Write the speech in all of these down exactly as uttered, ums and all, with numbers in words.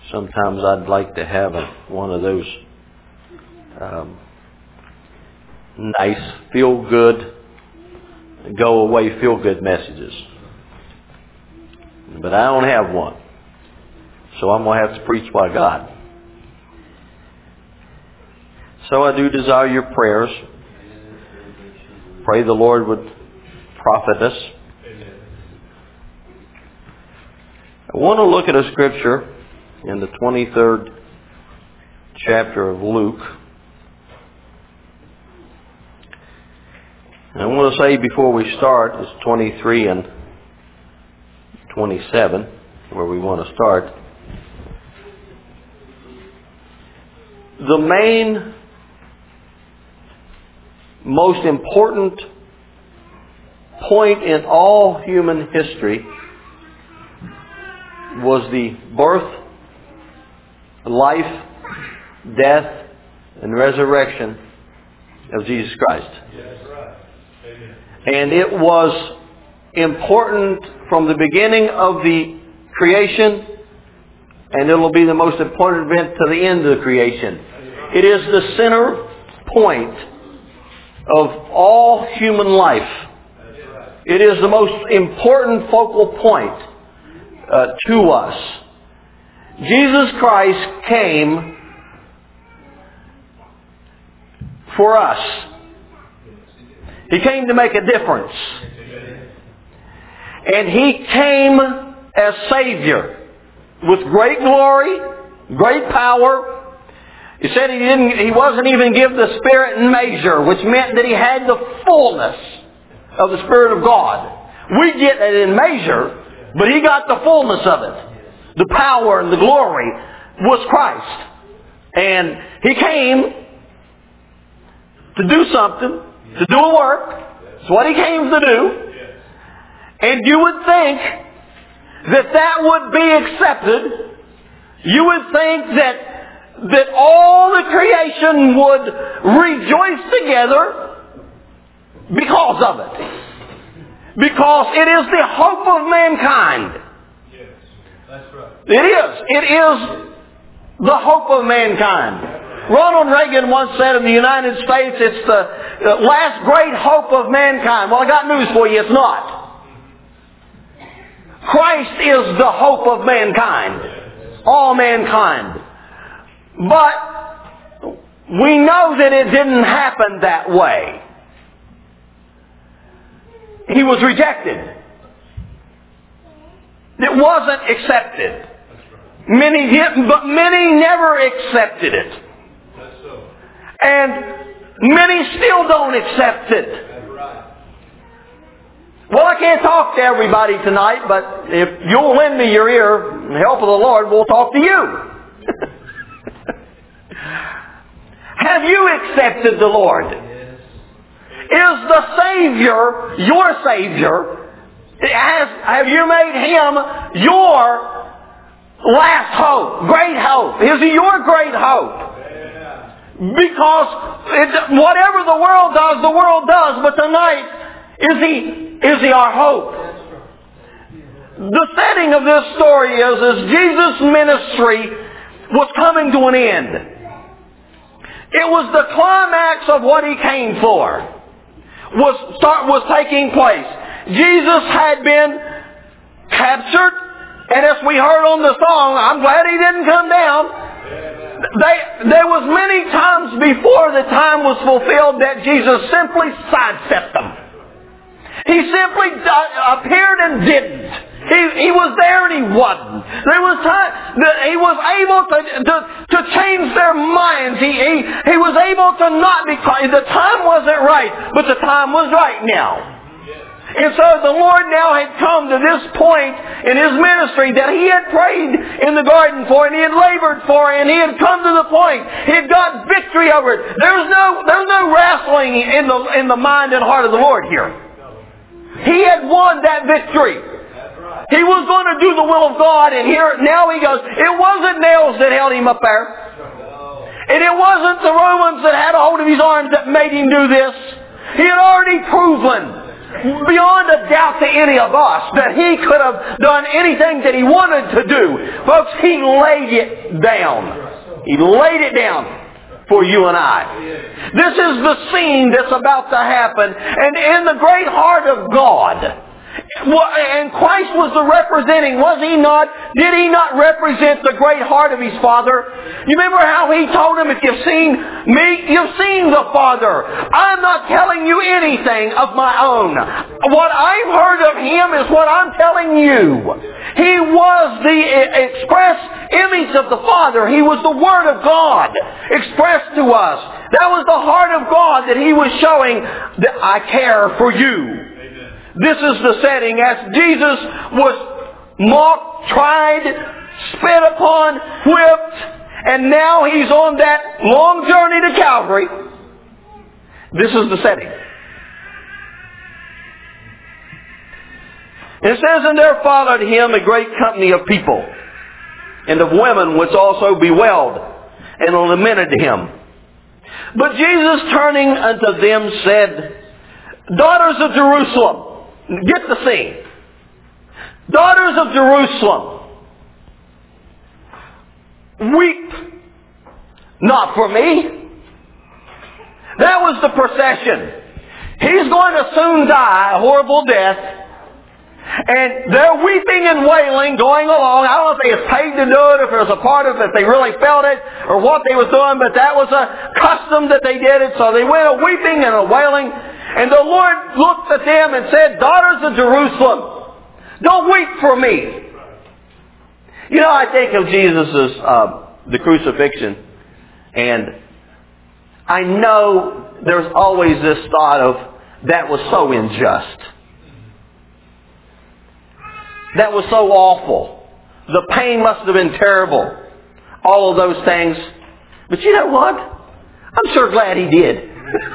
Sometimes I'd like to have a, one of those um, nice, feel-good, go-away, feel-good messages. But I don't have one. So I'm going to have to preach by God. So I do desire your prayers. Pray the Lord would profit us. I want to look at a scripture in the twenty-third chapter of Luke. And I want to say before we start, it's twenty-three and twenty-seven, where we want to start. The main, most important point in all human history was the birth, life, death, and resurrection of Jesus Christ. Yes, right. Amen. And it was important from the beginning of the creation, and it will be the most important event to the end of the creation. It is the center point of all human life. It is the most important focal point uh, to us. Jesus Christ came for us. He came to make a difference. And He came as Savior with great glory, great power. He said He didn't, He wasn't even given the Spirit in measure, which meant that He had the fullness of the Spirit of God. We get it in measure, but He got the fullness of it. The power and the glory was Christ. And He came to do something, to do a work. It's what He came to do. And you would think that that would be accepted. You would think that that all the creation would rejoice together because of it. Because it is the hope of mankind. Yes, that's right. It is. It is the hope of mankind. Ronald Reagan once said in the United States, it's the last great hope of mankind. Well, I got news for you, it's not. Christ is the hope of mankind. All mankind. But we know that it didn't happen that way. He was rejected. It wasn't accepted. Many didn't, but many never accepted it. And many still don't accept it. Well, I can't talk to everybody tonight, but if you'll lend me your ear, in the help of the Lord, we'll talk to you. Have you accepted the Lord? Yes. Is the Savior your Savior? Has, have you made Him your last hope, great hope? Is He your great hope? Yeah. Because it, whatever the world does, the world does. But tonight, is He, is He our hope? The setting of this story is, is Jesus' ministry was coming to an end. It was the climax of what He came for. Was start was taking place. Jesus had been captured, and as we heard on the song, I'm glad He didn't come down. They, there was many times before the time was fulfilled that Jesus simply sidestepped them. He simply appeared and didn't. He, he was there and He wasn't. There was time that He was able to, to, to change their minds. He, he, he was able to not be... The time wasn't right, but the time was right now. And so the Lord now had come to this point in His ministry that He had prayed in the garden for, and He had labored for, and He had come to the point. He had got victory over it. There was no, there was no wrestling in the, in the mind and heart of the Lord here. He had won that victory. He was going to do the will of God, and here now He goes, it wasn't nails that held Him up there. And it wasn't the Romans that had a hold of His arms that made Him do this. He had already proven beyond a doubt to any of us that He could have done anything that He wanted to do. Folks, He laid it down. He laid it down for you and I. This is the scene that's about to happen. And in the great heart of God, and Christ was the representing, was He not? Did He not represent the great heart of His Father? You remember how He told him, if you've seen me, you've seen the Father. I'm not telling you anything of my own. What I've heard of Him is what I'm telling you. He was the express image of the Father. He was the Word of God expressed to us. That was the heart of God that He was showing that I care for you. This is the setting as Jesus was mocked, tried, spit upon, whipped, and now He's on that long journey to Calvary. This is the setting. It says, and there followed Him a great company of people, and of women which also bewailed and lamented Him. But Jesus turning unto them said, Daughters of Jerusalem, get the scene. Daughters of Jerusalem, weep not for me. That was the procession. He's going to soon die a horrible death. And they're weeping and wailing, going along. I don't know if they was paid to do it, if it was a part of it, if they really felt it, or what they was doing, but that was a custom that they did it. So they went a weeping and a wailing. And the Lord looked at them and said, Daughters of Jerusalem, don't weep for me. You know, I think of Jesus' uh, the crucifixion, and I know there's always this thought of, that was so unjust. That was so awful. The pain must have been terrible. All of those things. But you know what? I'm sure glad He did.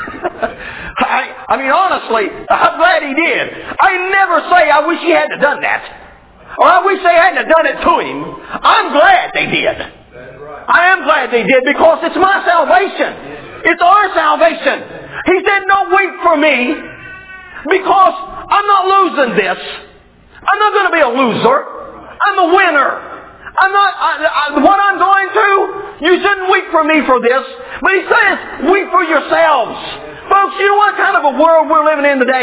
I, I mean, honestly, I'm glad He did. I never say, I wish He hadn't done that. Or I wish they hadn't done it to Him. I'm glad they did. I am glad they did, because it's my salvation. It's our salvation. He said, don't weep for me, because I'm not losing this. I'm not going to be a loser. I'm a winner. I'm not, I, I, what I'm going through, you shouldn't weep for me for this. But He says, weep for yourselves. Folks, you know what kind of a world we're living in today?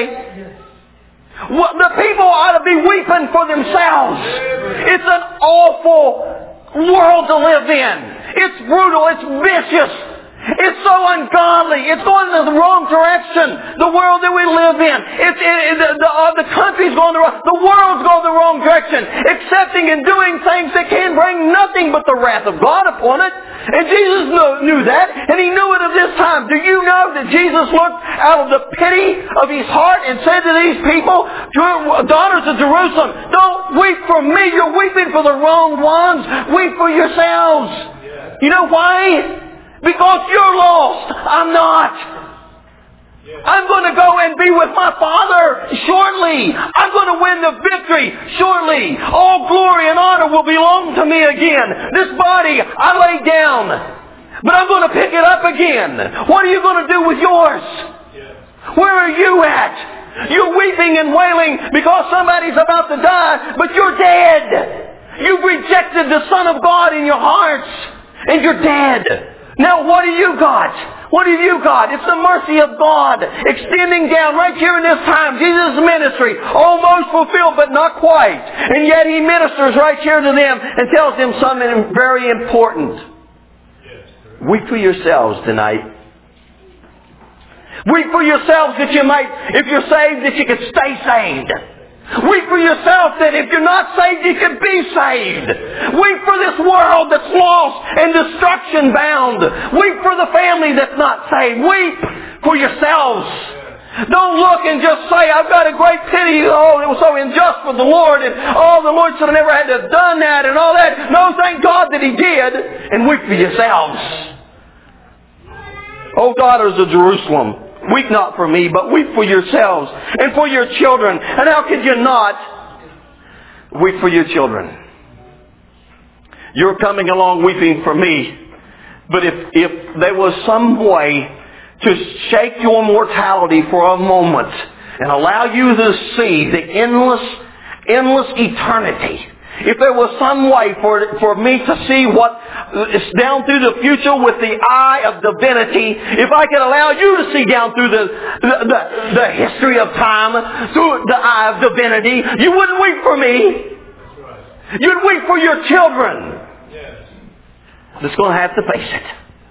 What, the people ought to be weeping for themselves. It's an awful world to live in. It's brutal. It's vicious. It's so ungodly. It's going in the wrong direction. The world that we live in. It's, it, it, the, the, uh, the country's going the wrong, the world's going the wrong direction. Accepting and doing things that can bring nothing but the wrath of God upon it. And Jesus knew, knew that. And He knew it at this time. Do you know that Jesus looked out of the pity of His heart and said to these people, Daughters of Jerusalem, don't weep for me. You're weeping for the wrong ones. Weep for yourselves. You know why? Because you're lost. I'm not. I'm going to go and be with my Father shortly. I'm going to win the victory shortly. All glory and honor will belong to me again. This body I lay down, but I'm going to pick it up again. What are you going to do with yours? Where are you at? You're weeping and wailing because somebody's about to die, but you're dead. You've rejected the Son of God in your hearts, and you're dead. Now what have you got? What have you got? It's the mercy of God extending down right here in this time. Jesus' ministry, almost fulfilled but not quite. And yet He ministers right here to them and tells them something very important. Weep for yourselves tonight. Weep for yourselves that you might, if you're saved, that you can stay saved. Weep for yourself that if you're not saved, you can be saved. Weep for this world that's lost and destruction bound. Weep for the family that's not saved. Weep for yourselves. Don't look and just say, I've got a great pity. Oh, it was so unjust with the Lord. And oh, the Lord should have never had to have done that and all that. No, thank God that He did. And weep for yourselves. Oh, daughters of Jerusalem, weep not for me, but weep for yourselves and for your children. And how could you not weep for your children? You're coming along weeping for me. But if, if there was some way to shake your mortality for a moment, and allow you to see the endless, endless eternity. If there was some way for, for me to see what is down through the future with the eye of divinity, if I could allow you to see down through the, the, the, the history of time through the eye of divinity, you wouldn't weep for me. You'd weep for your children. That's going to have to face it.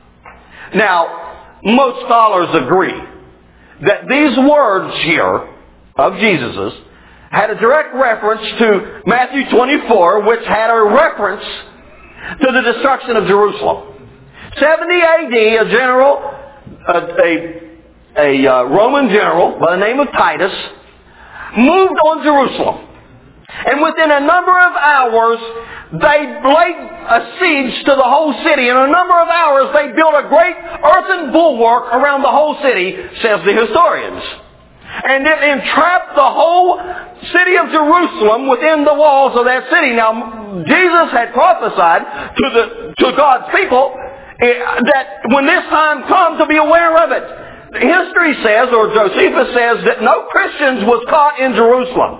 Now, most scholars agree that these words here of Jesus's had a direct reference to Matthew twenty-four, which had a reference to the destruction of Jerusalem. seventy A D, a general, a, a, a uh, Roman general by the name of Titus, moved on Jerusalem. And within a number of hours, they laid a siege to the whole city. In a number of hours, they built a great earthen bulwark around the whole city, says the historians. And it entrapped the whole city of Jerusalem within the walls of that city. Now, Jesus had prophesied to the to God's people that when this time comes, to be aware of it. History says, or Josephus says, that no Christians was caught in Jerusalem,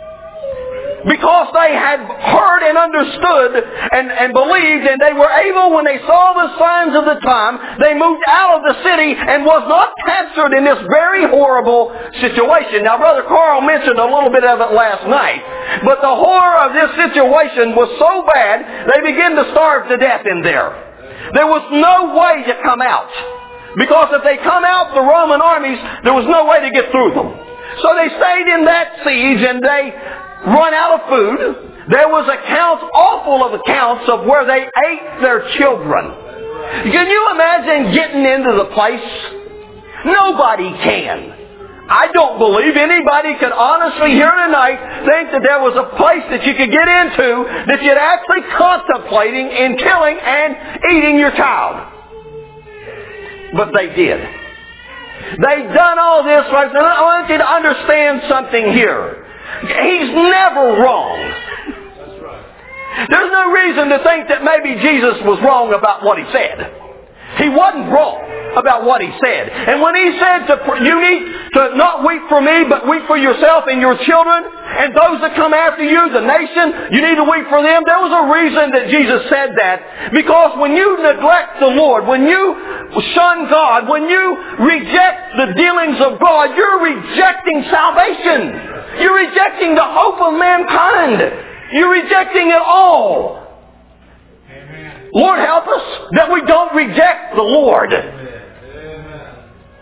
because they had heard and understood and, and believed, and they were able, when they saw the signs of the time, they moved out of the city and was not captured in this very horrible situation. Now, Brother Carl mentioned a little bit of it last night, but the horror of this situation was so bad, they began to starve to death in there. There was no way to come out, because if they come out, the Roman armies, there was no way to get through them. So they stayed in that siege, and they run out of food. There was accounts, awful of accounts, of where they ate their children. Can you imagine getting into the place? Nobody can. I don't believe anybody could honestly here tonight think that there was a place that you could get into that you'd actually contemplating in killing and eating your child. But they did. They'd done all this. I want you to understand something here. He's never wrong. That's right. There's no reason to think that maybe Jesus was wrong about what he said. He wasn't wrong about what he said. And when he said to, you need to not weep for me, but weep for yourself and your children, and those that come after you, the nation, you need to weep for them. There was a reason that Jesus said that. Because when you neglect the Lord, when you shun God, when you reject the dealings of God, you're rejecting salvation. You're rejecting the hope of mankind. You're rejecting it all. Amen. Lord, help us that we don't reject the Lord. Amen.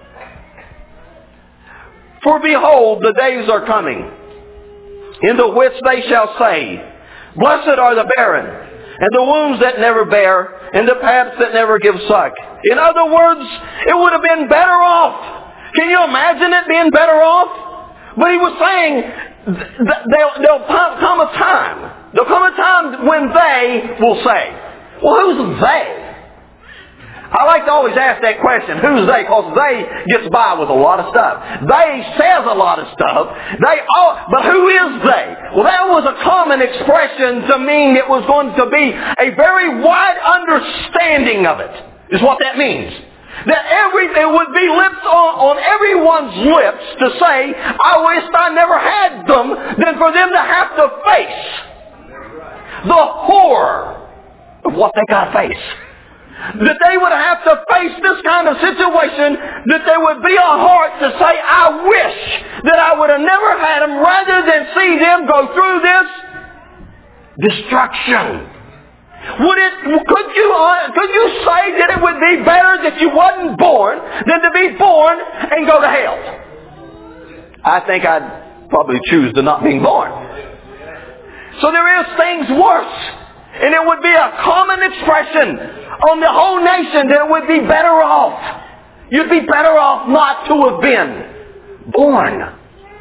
For behold, the days are coming, in the which they shall say, Blessed are the barren, and the wombs that never bear, and the paps that never give suck. In other words, it would have been better off. Can you imagine it being better off? But he was saying, there'll, there'll come a time. There'll come a time when they will say, well, who's they? I like to always ask that question, who's they? Because they gets by with a lot of stuff. They says a lot of stuff. They all, but who is they? Well, that was a common expression to mean it was going to be a very wide understanding of it, is what that means. That every, it would be lips on, on everyone's lips to say, I wish I never had them, than for them to have to face the horror of what they got to face. That they would have to face this kind of situation, that there would be a heart to say, I wish that I would have never had them, rather than see them go through this destruction. Would it, could you, could you say that it would be better that you wasn't born than to be born and go to hell? I think I'd probably choose to not being born. So there is things worse. And it would be a common expression on the whole nation that it would be better off. You'd be better off not to have been born.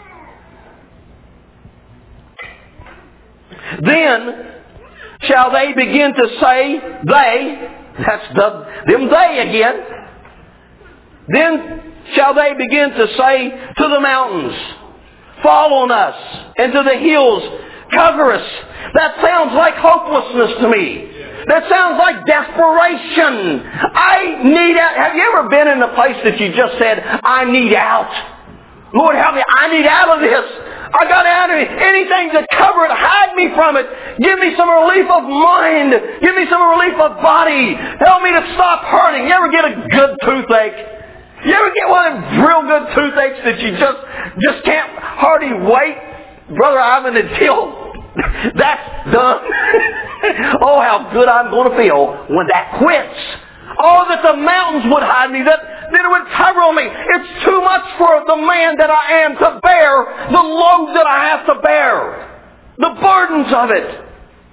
Then shall they begin to say, they, that's the, them they again. Then shall they begin to say to the mountains, fall on us, and to the hills, cover us. That sounds like hopelessness to me. That sounds like desperation. I need out. Have you ever been in a place that you just said, I need out? Lord, help me. I need out of this. I got out of it. Anything to cover it, hide me from it. Give me some relief of mind. Give me some relief of body. Help me to stop hurting. You ever get a good toothache? You ever get one of them real good toothaches that you just just can't hardly wait? Brother Ivan, until that's done. Oh, how good I'm going to feel when that quits. Oh, that the mountains would hide me, that, that it would cover me. It's too much for the man that I am to bear the load that I have to bear, the burdens of it.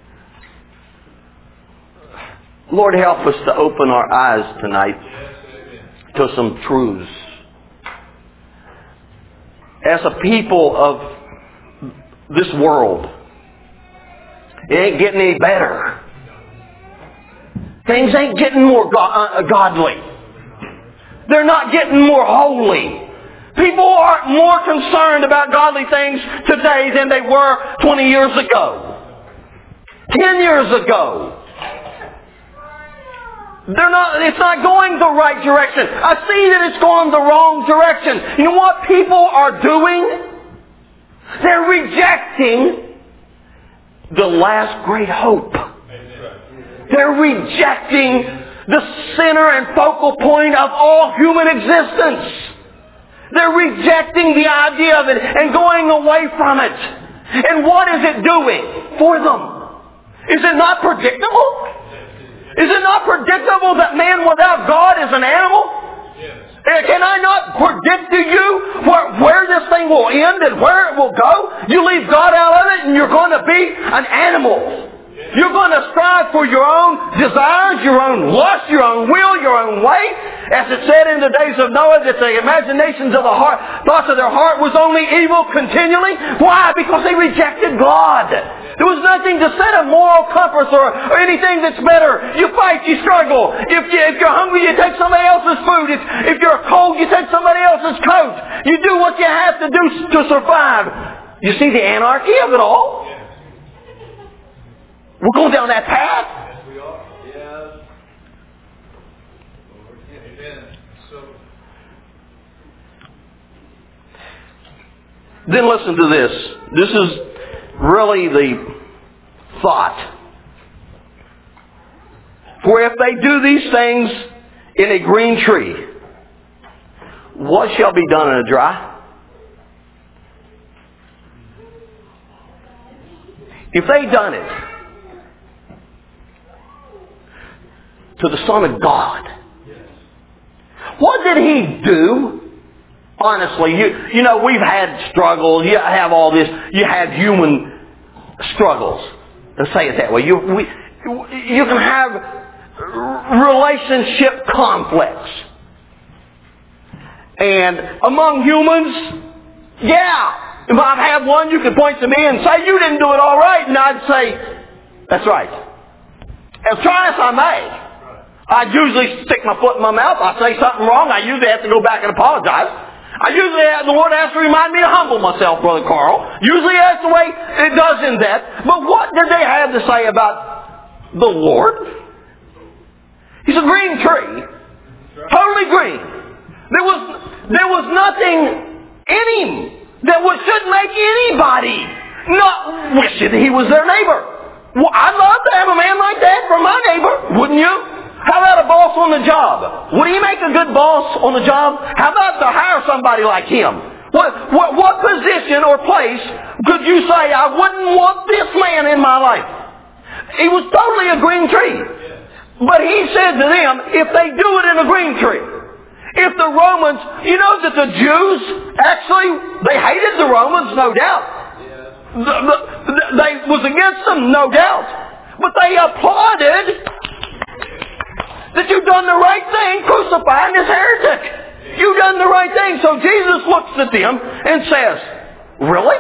Lord, help us to open our eyes tonight to some truths. As a people of this world, it ain't getting any better. Things ain't getting more go- uh, godly. They're not getting more holy. People aren't more concerned about godly things today than they were twenty years ago. ten years ago. They're not, it's not going the right direction. I see that it's going the wrong direction. You know what people are doing? They're rejecting the last great hope. They're rejecting the center and focal point of all human existence. They're rejecting the idea of it and going away from it. And what is it doing for them? Is it not predictable? Is it not predictable that man without God is an animal? Can I not predict to you where, where this thing will end and where it will go? You leave God out of it and you're going to be an animal. You're going to strive for your own desires, your own lust, your own will, your own way. As it said in the days of Noah, that the imaginations of the heart, thoughts of their heart was only evil continually. Why? Because they rejected God. There was nothing to set a moral compass or, or anything that's better. You fight, you struggle. If, you, if you're hungry, you take somebody else's food. If, if you're cold, you take somebody else's coat. You do what you have to do to survive. You see the anarchy of it all? We're going down that path. Yes, we are. Yes. Amen. So. Then listen to this. This is really the thought. For if they do these things in a green tree, what shall be done in a dry? If they done it to the Son of God, what did He do? Honestly, you, you know, we've had struggles. You have all this. You have human struggles. Let's say it that way. You, we, you can have relationship conflicts. And among humans, yeah, if I have one, you can point to me and say, you didn't do it all right. And I'd say, that's right. As try as I may, I usually stick my foot in my mouth. I say something wrong. I usually have to go back and apologize. I usually have, the Lord has to remind me to humble myself, Brother Carl. Usually that's the way it does in that. But what did they have to say about the Lord? He's a green tree. Totally green. There was, there was nothing in Him that would, should make anybody not wish that He was their neighbor. Well, I'd love to have a man like that for my neighbor, wouldn't you? How about a boss on the job? Would he make a good boss on the job? How about to hire somebody like him? What, what, what position or place could you say, I wouldn't want this man in my life? He was totally a green tree. But he said to them, if they do it in a green tree, if the Romans, you know that the Jews, actually, they hated the Romans, no doubt. The, the, the, they was against them, no doubt. But they applauded that you've done the right thing crucifying this heretic. You've done the right thing. So Jesus looks at them and says, really?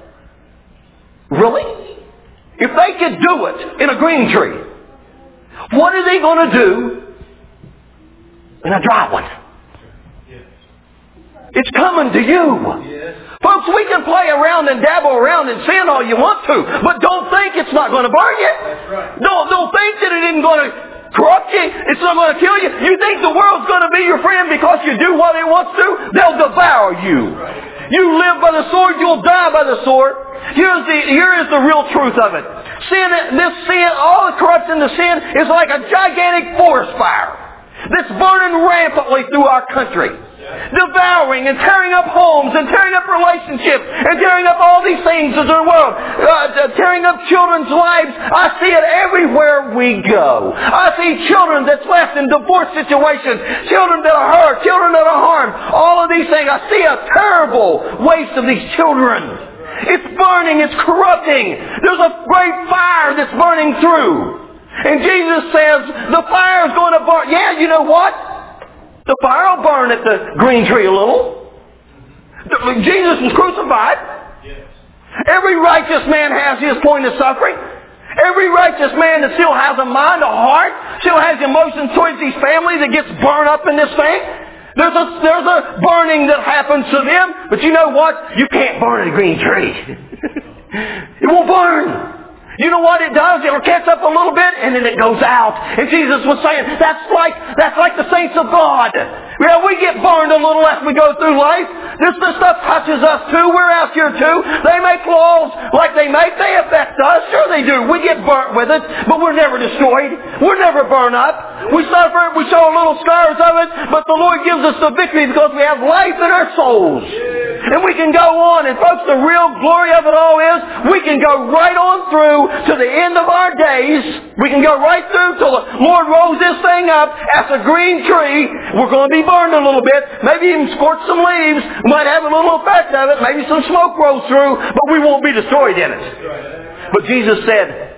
Really? If they could do it in a green tree, what are they going to do in a dry one? It's coming to you. Folks, we can play around and dabble around and sin all you want to, but don't think it's not going to burn you. Don't, don't think that it isn't going to corrupt you. It's not going to kill you. You think the world's going to be your friend because you do what it wants to? They'll devour you. You live by the sword, you'll die by the sword. Here's the, here is the real truth of it. Sin, this sin, all the corruption to sin is like a gigantic forest fire that's burning rampantly through our country. Devouring and tearing up homes and tearing up relationships and tearing up all these things in the world. Uh, tearing up children's lives. I see it everywhere we go. I see children that's left in divorce situations. Children that are hurt. Children that are harmed. All of these things. I see a terrible waste of these children. It's burning. It's corrupting. There's a great fire that's burning through. And Jesus says the fire is going to burn. Yeah, you know what? The fire will burn at the green tree a little. Jesus was crucified. Every righteous man has his point of suffering. Every righteous man that still has a mind, a heart, still has emotions towards his family that gets burned up in this thing. There's a, there's a burning that happens to them. But you know what? You can't burn a green tree. It won't burn. You know what it does? It'll catch up a little bit and then it goes out. And Jesus was saying, that's like, that's like the saints of God. Yeah, we get burned a little as we go through life. This, this stuff touches us too. We're out here too. They make laws like they make. They affect us. Sure they do. We get burnt with it, but we're never destroyed. We're never burned up. We suffer. We show a little scars of it, but the Lord gives us the victory because we have life in our souls. And we can go on. And folks, the real glory of it all is we can go right on through to the end of our days. We can go right through till the Lord rolls this thing up as a green tree. We're going to be burned a little bit. Maybe even scorch some leaves. Might have a little effect of it. Maybe some smoke rolls through. But we won't be destroyed in it. But Jesus said,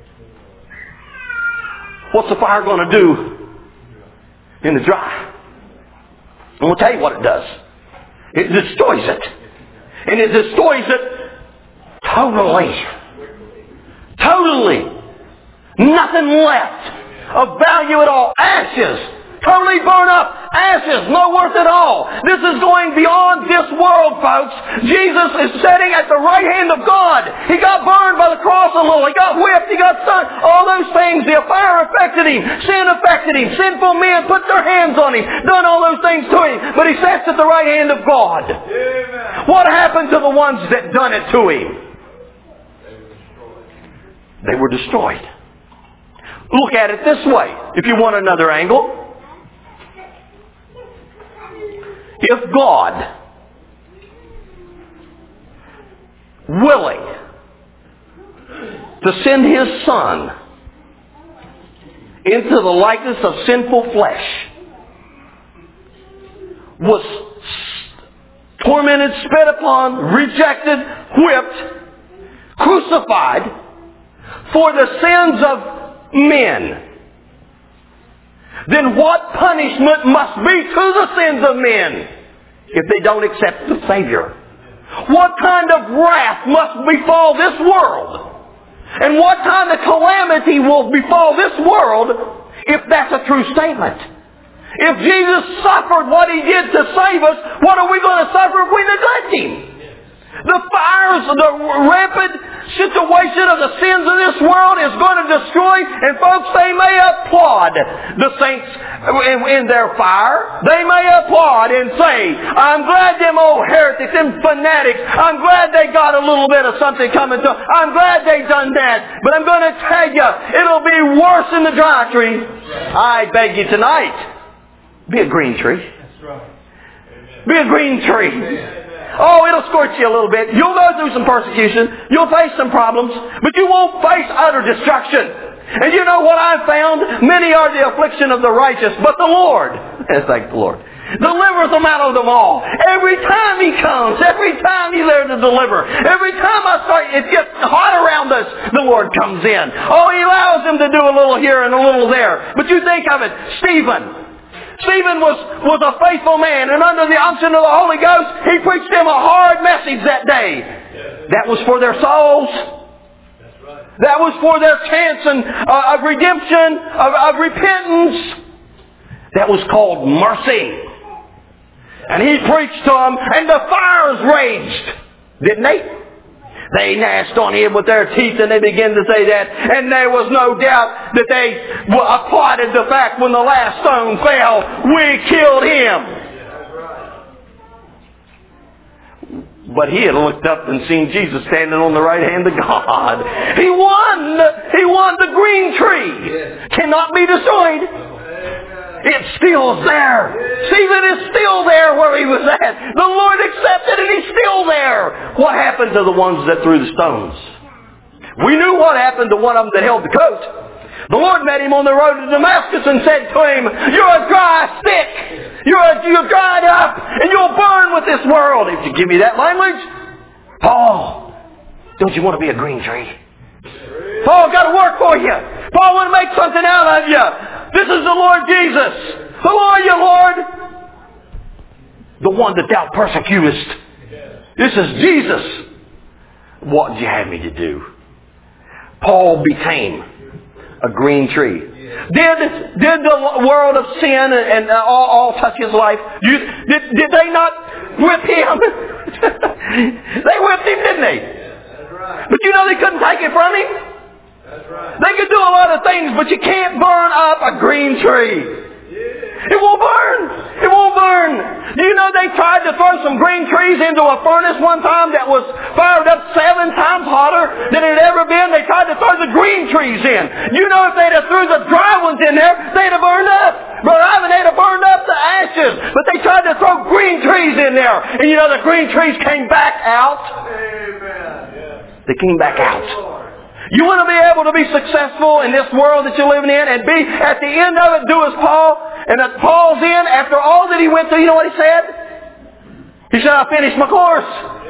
what's the fire going to do in the dry? I'm going to tell you what it does. It destroys it. And it destroys it totally. Totally. Nothing left of value at all. Ashes. Totally burn up. Ashes. No worth at all. This is going beyond this world, folks. Jesus is sitting at the right hand of God. He got burned by the cross a little. He got whipped. He got stung. All those things. The fire affected him. Sin affected him. Sinful men put their hands on him. Done all those things to him. But he sits at the right hand of God. Amen. What happened to the ones that done it to him? They were destroyed. Look at it this way, if you want another angle. If God, willing to send His Son into the likeness of sinful flesh, was tormented, spit upon, rejected, whipped, crucified for the sins of men, then what punishment must be to the sins of men if they don't accept the Savior? What kind of wrath must befall this world? And what kind of calamity will befall this world if that's a true statement? If Jesus suffered what He did to save us, what are we going to suffer if we neglect Him? The fires, the rampant situation of the sins of this world is going to destroy, and folks, they may applaud the saints in, in their fire. They may applaud and say, I'm glad them old heretics, them fanatics, I'm glad they got a little bit of something coming to them. I'm glad they done that. But I'm going to tell you, it'll be worse in the dry tree. I beg you tonight, be a green tree. Be a green tree. Oh, it'll scorch you a little bit. You'll go through some persecution. You'll face some problems. But you won't face utter destruction. And you know what I've found? Many are the affliction of the righteous, but the Lord, thank the Lord, delivers them out of them all. Every time He comes, every time He's there to deliver, every time I start, it gets hot around us, the Lord comes in. Oh, He allows Him to do a little here and a little there. But you think of it, Stephen. Stephen was, was a faithful man, and under the unction of the Holy Ghost, he preached them a hard message that day. That was for their souls. That was for their chance and, uh, of redemption, of, of repentance. That was called mercy. And he preached to them, and the fires raged. Didn't they? They gnashed on him with their teeth, and they began to say that. And there was no doubt that they applauded the fact when the last stone fell, we killed him. But he had looked up and seen Jesus standing on the right hand of God. He won! He won the green tree. Cannot be destroyed. It's still there. Stephen is still there where he was at. The Lord accepted and he's still there. What happened to the ones that threw the stones? We knew what happened to one of them that held the coat. The Lord met him on the road to Damascus and said to him, "You're a dry stick. You're, a, you're dried up and you'll burn with this world." If you give me that language, Paul, don't you want to be a green tree? Paul, got to work for you. Paul, want to make something out of you. This is the Lord Jesus. Who are you, Lord? The one that thou persecutest. This is Jesus. What did you have me to do? Paul became a green tree. Did, did the world of sin and, and all, all touch his life? You, did, did they not whip him? They whipped him, didn't they? But you know they couldn't take it from him? They could do a lot of things, but you can't burn up a green tree. It won't burn. It won't burn. Do you know they tried to throw some green trees into a furnace one time that was fired up seven times hotter than it had ever been? They tried to throw the green trees in. You know if they'd have threw the dry ones in there, they'd have burned up. Brother Ivan, they'd have burned up the ashes. But they tried to throw green trees in there. And you know the green trees came back out. Amen. They came back out. You want to be able to be successful in this world that you're living in and be at the end of it, do as Paul. And at Paul's end, after all that he went through, you know what he said? He said, "I finished my course.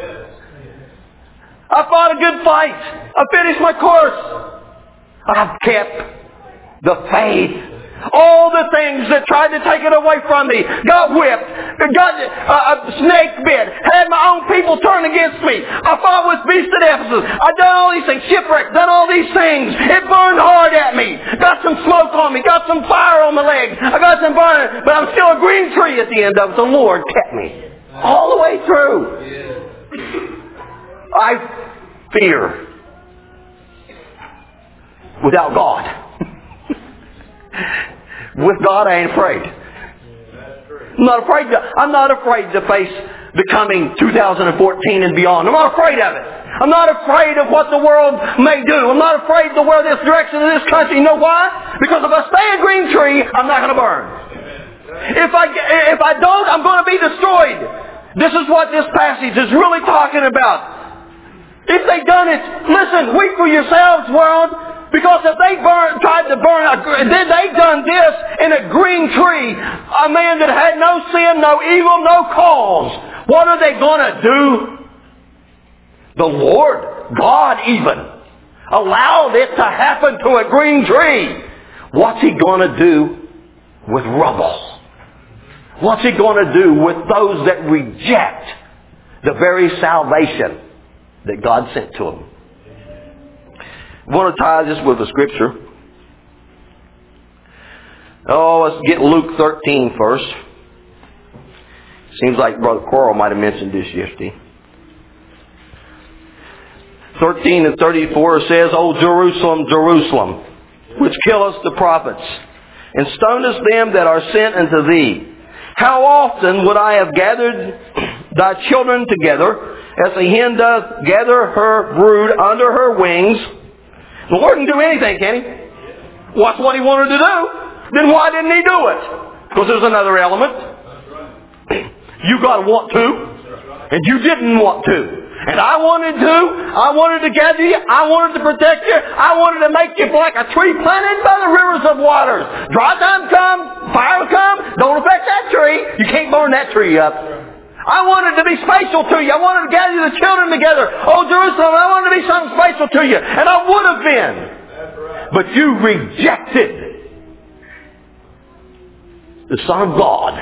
I fought a good fight. I finished my course. I've kept the faith." All the things that tried to take it away from me. Got whipped. Got uh, a snake bit. Had my own people turn against me. I fought with beasts at Ephesus. I done all these things. Shipwrecked. Done all these things. It burned hard at me. Got some smoke on me. Got some fire on my legs. I got some burning. But I'm still a green tree at the end of it. The Lord kept me. All the way through. I fear without God. With God, I ain't afraid. I'm not afraid to, I'm not afraid to face the coming two thousand fourteen and beyond. I'm not afraid of it. I'm not afraid of what the world may do. I'm not afraid to where this direction of this country. You know why? Because if I stay a green tree, I'm not going to burn. If I, if I don't, I'm going to be destroyed. This is what this passage is really talking about. If they done it, listen, weep for yourselves, world. Because if they burn, tried to burn, a, then they done this in a green tree, a man that had no sin, no evil, no cause. What are they going to do? The Lord, God even, allowed it to happen to a green tree. What's He going to do with rubble? What's He going to do with those that reject the very salvation that God sent to them? I want to tie this with a scripture. Oh, let's get Luke thirteen first. Seems like Brother Coral might have mentioned this yesterday. thirteen and thirty-four says, "O Jerusalem, Jerusalem, which killest the prophets, and stonest them that are sent unto thee. How often would I have gathered thy children together, as a hen doth gather her brood under her wings?" The Lord can do anything, can He? What's what He wanted to do? Then why didn't He do it? Because there's another element. You got to want to, and you didn't want to. And I wanted to. I wanted to gather you. I wanted to protect you. I wanted to make you like a tree planted by the rivers of waters. Dry time come, fire come, don't affect that tree. You can't burn that tree up. I wanted to be special to you. I wanted to gather the children together. Oh, Jerusalem, I wanted to be something special to you. And I would have been. But you rejected the Son of God.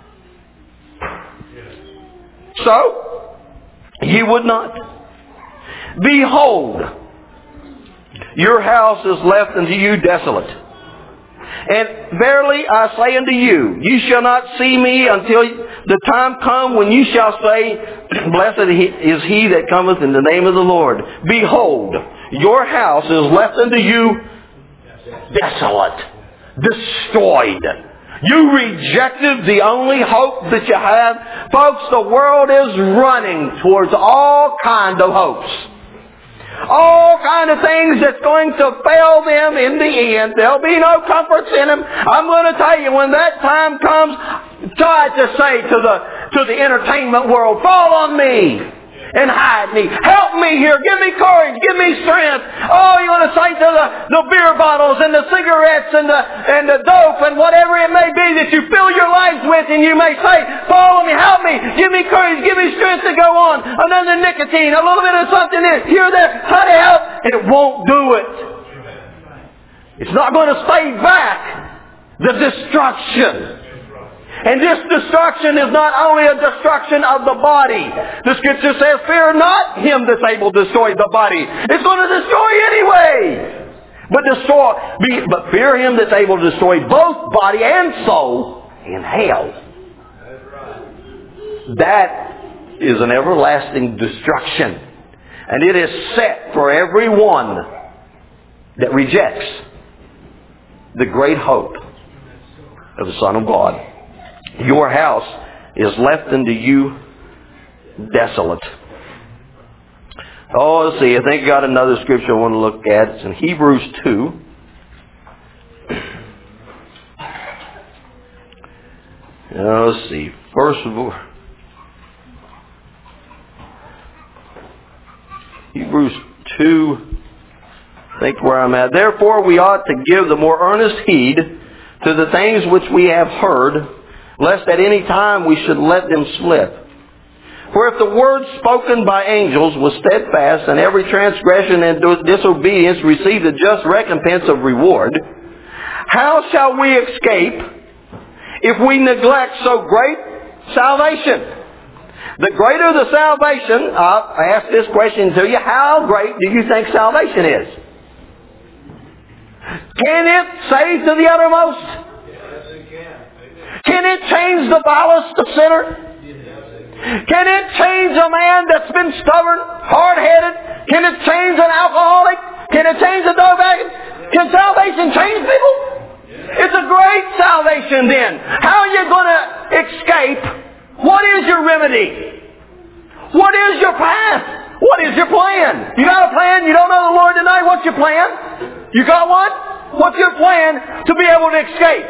So, you would not. Behold, your house is left unto you desolate. And verily I say unto you, you shall not see me until the time come when you shall say, Blessed is he that cometh in the name of the Lord. Behold, your house is left unto you desolate, destroyed. You rejected the only hope that you have. Folks, the world is running towards all kinds of hopes. All kind of things that's going to fail them in the end. There'll be no comforts in them. I'm going to tell you, when that time comes, try to say to the, to the entertainment world, fall on me and hide me. Help me here. Give me courage. Give me strength. Oh, you want to say to the, the beer bottles and the cigarettes and the, and the dope and whatever it may be that you fill your lives with, and you may say, follow me, help me, give me courage, give me strength to go on. Another nicotine, a little bit of something in here, there, honey, help. And it won't do it. It's not going to stay back the destruction. And this destruction is not only a destruction of the body. The Scripture says, fear not him that's able to destroy the body. It's going to destroy anyway. But destroy, be, but fear him that's able to destroy both body and soul in hell. That is an everlasting destruction. And it is set for everyone that rejects the great hope of the Son of God. Your house is left unto you desolate. Oh, let's see. I think I got another scripture I want to look at. It's in Hebrews two. Now, let's see. First of all, Hebrews two. I think where I'm at. Therefore, we ought to give the more earnest heed to the things which we have heard, lest at any time we should let them slip. For if the word spoken by angels was steadfast, and every transgression and disobedience received a just recompense of reward, how shall we escape if we neglect so great salvation? The greater the salvation, I'll ask this question to you, how great do you think salvation is? Can it save to the uttermost? Yes, it can. Can it change the vilest of sinner? Can it change a man that's been stubborn, hard-headed? Can it change an alcoholic? Can it change a dog addict? Can salvation change people? It's a great salvation then. How are you going to escape? What is your remedy? What is your path? What is your plan? You got a plan? You don't know the Lord tonight? What's your plan? You got one? What's your plan to be able to escape?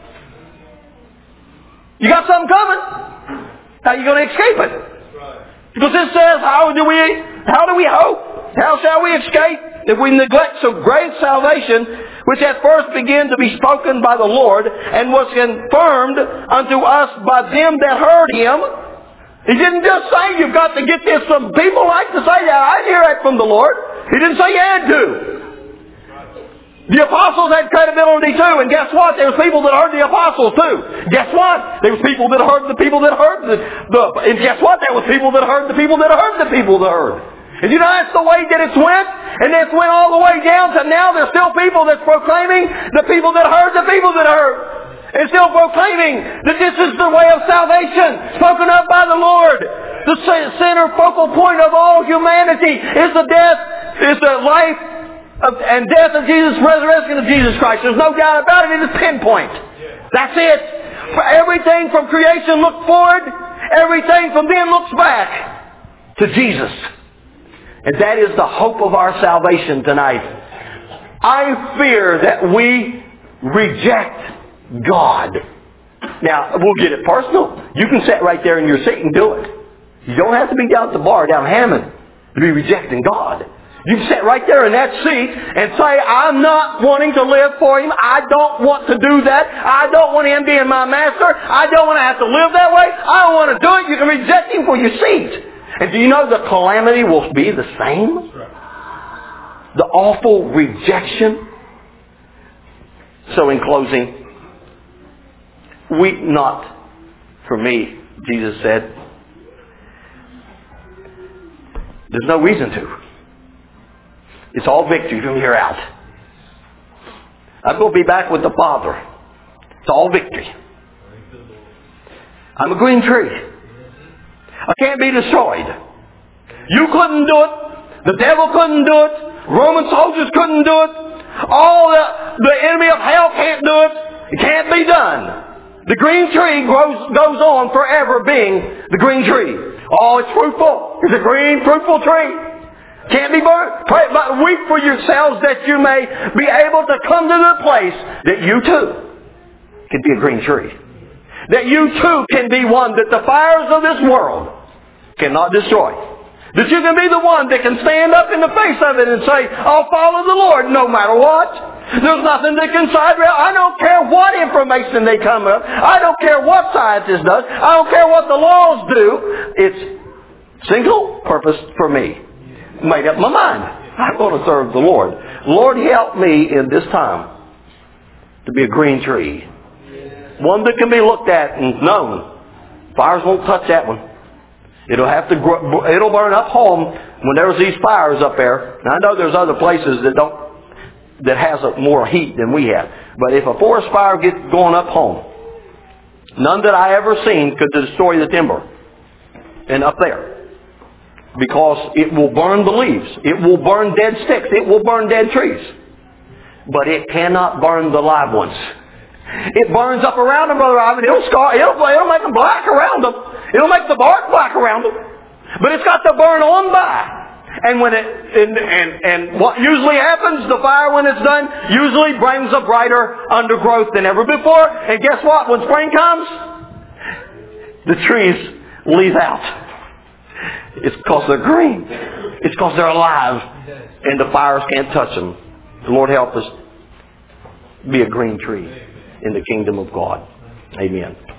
You got something coming. How are you going to escape it? Because it says, how do we, how do we hope? How shall we escape if we neglect so great salvation, which at first began to be spoken by the Lord, and was confirmed unto us by them that heard him? He didn't just say you've got to get this from people like to say that. I hear that from the Lord. He didn't say you had to. The apostles had credibility too, and guess what? There was people that heard the apostles too. Guess what? There was people that heard the people that heard the, the and guess what? There was people that heard the people that heard the people that heard. And you know that's the way that it's went? And it's went all the way down to now there's still people that's proclaiming the people that heard the people that heard. And still proclaiming that this is the way of salvation spoken of by the Lord. The center focal point of all humanity is the death, is the life of, and death of Jesus, resurrection of Jesus Christ. There's no doubt about it. It is pinpoint. That's it. For everything from creation looks forward. Everything from then looks back to Jesus. And that is the hope of our salvation tonight. I fear that we reject God. Now, we'll get it personal. You can sit right there in your seat and do it. You don't have to be down at the bar down Hammond to be rejecting God. You can sit right there in that seat and say, I'm not wanting to live for Him. I don't want to do that. I don't want Him being my master. I don't want to have to live that way. I don't want to do it. You can reject Him for your seat. And do you know the calamity will be the same? The awful rejection. So in closing, weep not for me, Jesus said. There's no reason to. It's all victory from here out. I'm going to be back with the Father. It's all victory. I'm a green tree. I can't be destroyed. You couldn't do it. The devil couldn't do it. Roman soldiers couldn't do it. All the, the enemy of hell can't do it. It can't be done. The green tree grows, goes on forever being the green tree. Oh, it's fruitful. It's a green, fruitful tree. Can't be burned. Pray, but weep for yourselves that you may be able to come to the place that you too can be a green tree. That you too can be one that the fires of this world cannot destroy. That you can be the one that can stand up in the face of it and say, I'll follow the Lord no matter what. There's nothing that can side rail. I don't care what information they come up. I don't care what scientists does. I don't care what the laws do. It's single purpose for me. Made up my mind. I'm going to serve the Lord. Lord, help me in this time to be a green tree. One that can be looked at and known. Fires won't touch that one. It'll have to. Grow, it'll burn up home when there's these fires up there. Now I know there's other places that don't, that has a more heat than we have. But if a forest fire gets going up home, none that I ever seen could destroy the timber. And up there, because it will burn the leaves, it will burn dead sticks, it will burn dead trees, but it cannot burn the live ones. It burns up around them, Brother Ivan. It'll scar. It'll, it'll make them black around them. It'll make the bark black around them. But it's got to burn on by. And when it and, and and what usually happens, the fire when it's done usually brings a brighter undergrowth than ever before. And guess what? When spring comes, the trees leave out. It's because they're green. It's because they're alive, and the fires can't touch them. The Lord help us be a green tree in the kingdom of God. Amen.